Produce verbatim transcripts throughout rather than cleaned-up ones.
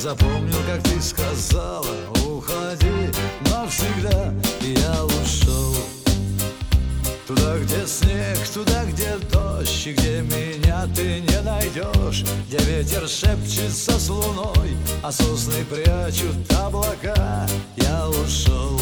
запомнил, как ты сказала: уходи навсегда. И я ушел туда, где снег, туда, где дождь, и где меня ты не найдешь, где ветер шепчется с луной, а сосны прячут облака. Я ушел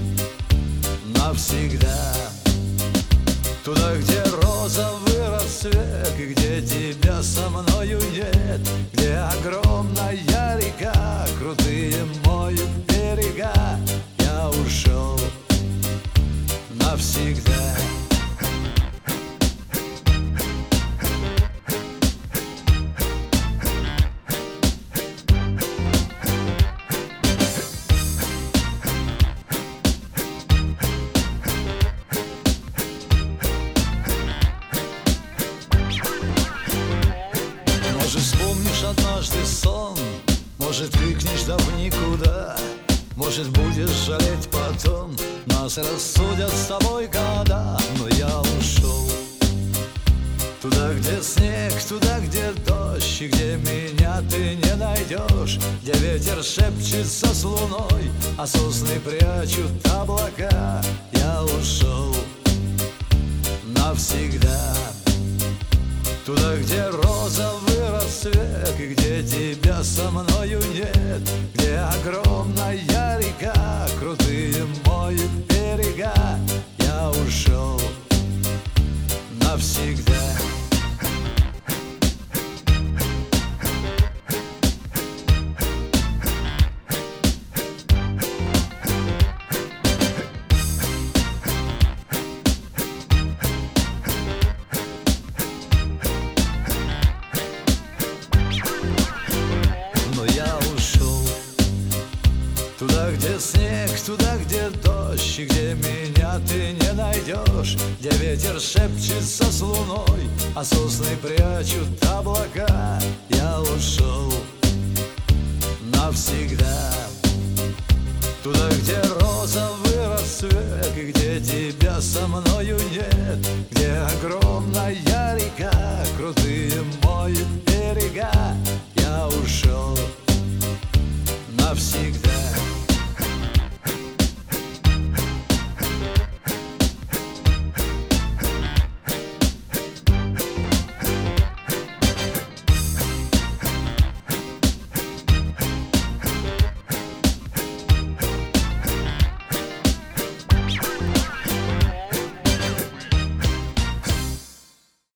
навсегда туда, где розовый рассвет, и где тебя со мною нет, где огромная река, крутые моют берега. Я ушел навсегда. Может, вспомнишь однажды сон, может, крикнешь да в никуда, может, будешь жалеть потом, нас рассудят с тобой года. Но я ушел туда, где снег, туда, где дождь, и где меня ты не найдешь, где ветер шепчется с луной, а сосны прячут облака. Я ушел навсегда туда, где розовый рассвет, и где тебя со мною нет, где огромная река, крутые моют берега. Я ушел навсегда. Туда, где снег, туда, где дождь, и где меня ты не найдешь, где ветер шепчется с луной, а сосны прячут облака. Я ушел навсегда туда, где розовый рассвет, и где тебя со мною нет, где огромная река, крутые моют берега. Я ушел навсегда.